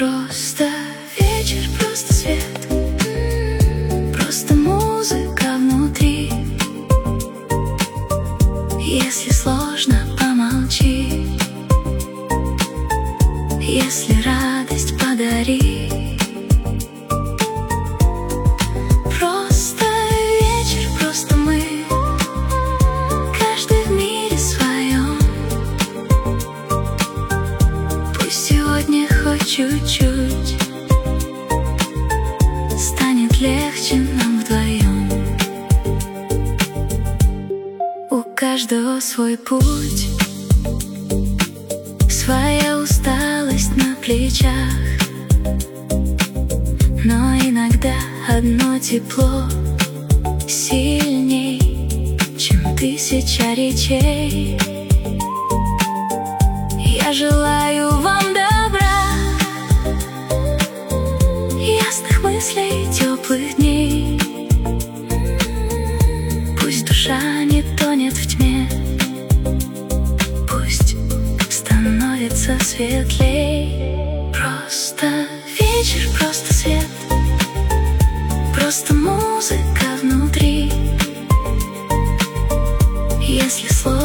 Просто вечер, просто свет, просто музыка внутри. Если сложно, помолчи, если радость, подари. Просто вечер, просто мы, каждый в мире своем. Пусть сегодня хоть чуть-чуть станет легче нам вдвоем. У каждого свой путь, своя усталость на плечах, но иногда одно тепло сильней, чем тысяча речей. Я желаю вам добра, ясных мыслей, теплых дней. Пусть душа не тонет в тьме, пусть становится светлей. Просто вечер, просто свет, просто музыка внутри. Если сложно,